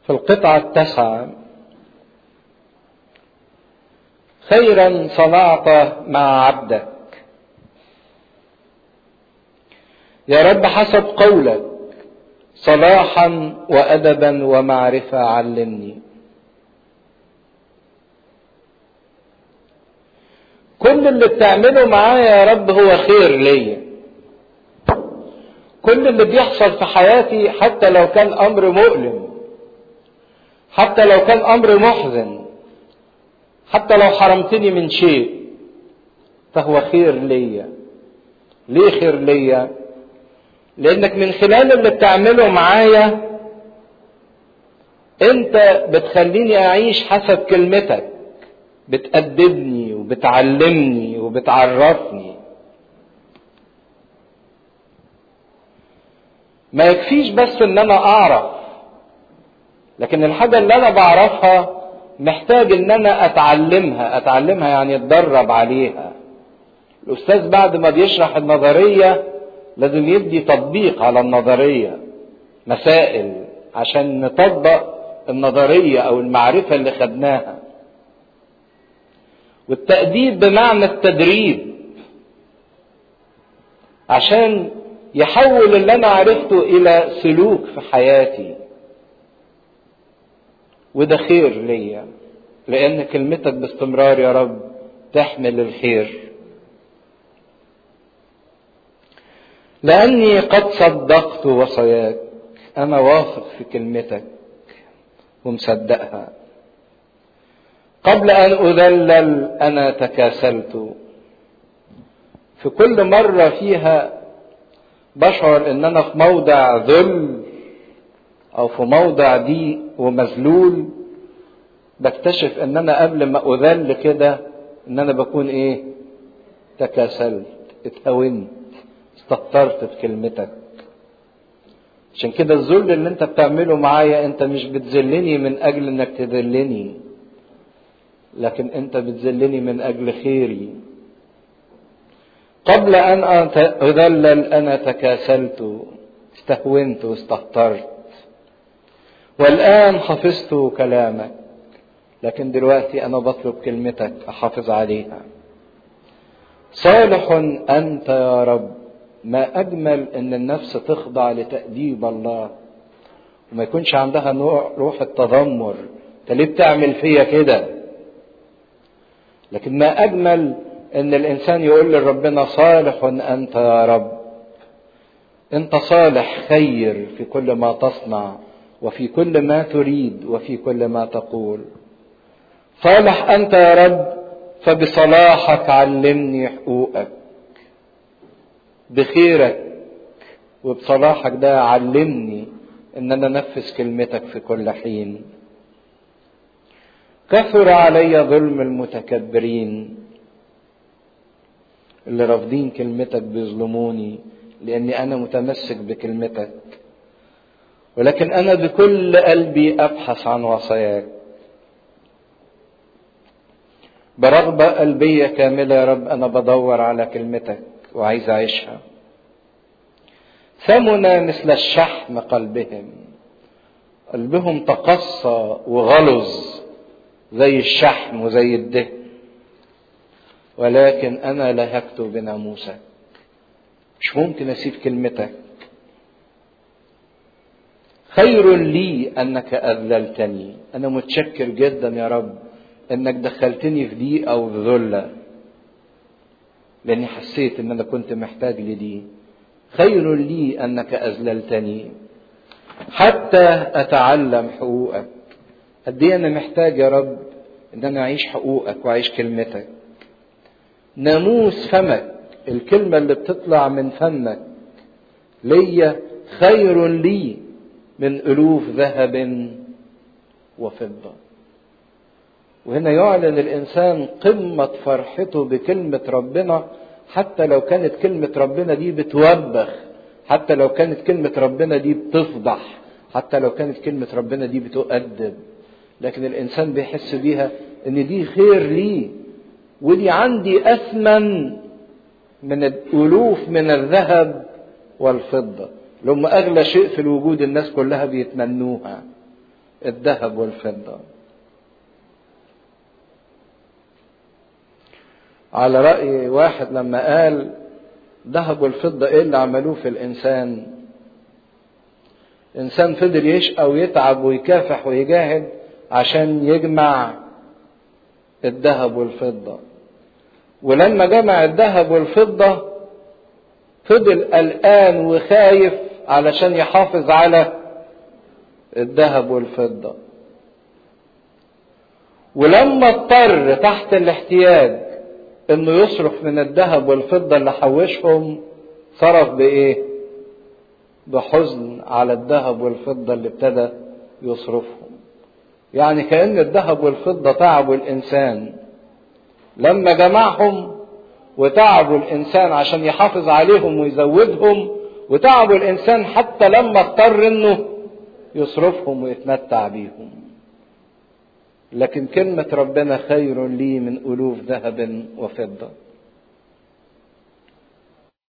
في القطعة 9: خيرا صنعت مع عبدك يا رب حسب قولك، صلاحا وأدبا ومعرفة علمني. كل اللي بتعمله معايا يا رب هو خير ليا. كل اللي بيحصل في حياتي حتى لو كان أمر مؤلم، حتى لو كان أمر محزن، حتى لو حرمتني من شيء، فهو خير ليا. ليه خير ليا؟ لأنك من خلال اللي بتعمله معايا أنت بتخليني أعيش حسب كلمتك، بتأدبني وبتعلمني وبتعرفني. ما يكفيش بس ان انا اعرف، لكن الحاجة اللي انا بعرفها محتاج ان انا اتعلمها يعني اتدرب عليها. الاستاذ بعد ما بيشرح النظرية لازم يدي تطبيق على النظرية، مسائل عشان نطبق النظرية او المعرفة اللي خدناها. والتأديب بمعنى التدريب، عشان يحول اللي انا عرفته الى سلوك في حياتي. وده خير ليا، لان كلمتك باستمرار يا رب تحمل الخير. لاني قد صدقت وصاياك، انا واثق في كلمتك ومصدقها. قبل ان اذلل انا تكاسلت. في كل مرة فيها بشعر ان انا في موضع ذل او في موضع ضيق ومذلول، بكتشف ان انا قبل ما اذل كده ان انا بكون ايه؟ تكاسلت، اتهونت، استهترت بكلمتك. عشان كده الذل اللي انت بتعمله معايا، انت مش بتذلني من اجل انك تذلني، لكن انت بتذلني من اجل خيري. قبل ان اذلل انا تكاسلت، استهونت واستهترت. والان حفظت كلامك، لكن دلوقتي انا بطلب كلمتك احافظ عليها. صالح انت يا رب. ما اجمل ان النفس تخضع لتأديب الله وما يكونش عندها روح التذمر، انت ليه بتعمل فيا كده؟ لكن ما اجمل ان الانسان يقول لربنا صالح انت يا رب. انت صالح، خير في كل ما تصنع وفي كل ما تريد وفي كل ما تقول. صالح انت يا رب، فبصلاحك علمني حقوقك. بخيرك وبصلاحك ده علمني ان انا انفذ كلمتك في كل حين. كثر علي ظلم المتكبرين، اللي رافضين كلمتك بيظلموني لاني انا متمسك بكلمتك. ولكن انا بكل قلبي ابحث عن وصاياك. برغبة قلبية كاملة يا رب انا بدور على كلمتك وعايز اعيشها. ثمن مثل الشحم قلبهم تقصى وغلظ زي الشحم وزي الدهن، ولكن انا لهجت بناموسك. مش ممكن اسيب كلمتك. خير لي انك اذللتني. انا متشكر جدا يا رب انك دخلتني في ضيقه وفي ذله، لاني حسيت ان انا كنت محتاج لدي. خير لي انك اذللتني حتى اتعلم حقوقك. قد ايه انا محتاج يا رب ان انا اعيش حقوقك واعيش كلمتك. ناموس فمك، الكلمة اللي بتطلع من فمك ليا خير لي من ألوف ذهب وفضة. وهنا يعلن الإنسان قمة فرحته بكلمة ربنا، حتى لو كانت كلمة ربنا دي بتوبخ، حتى لو كانت كلمة ربنا دي بتفضح، حتى لو كانت كلمة ربنا دي بتؤدب، لكن الإنسان بيحس بيها إن دي خير لي، ودي عندي أثمن من الألوف من الذهب والفضة، لما أغلى شيء في الوجود الناس كلها بيتمنوها. الذهب والفضة. على رأي واحد لما قال الذهب والفضة ايه اللي عملوه في الانسان؟ انسان فضل يشقى ويتعب ويكافح ويجاهد عشان يجمع الذهب والفضة، ولما جمع الذهب والفضة فضل قلقان وخايف علشان يحافظ على الذهب والفضة. ولما اضطر تحت الاحتياج انه يصرف من الذهب والفضة اللي حوشهم، صرف بايه؟ بحزن على الذهب والفضة اللي ابتدى يصرفهم. يعني كأن الذهب والفضة تعبوا الانسان لما جمعهم، وتعبوا الانسان عشان يحافظ عليهم ويزودهم، وتعبوا الانسان حتى لما اضطر انه يصرفهم ويتمتع بيهم. لكن كلمة ربنا خير لي من ألوف ذهب وفضة.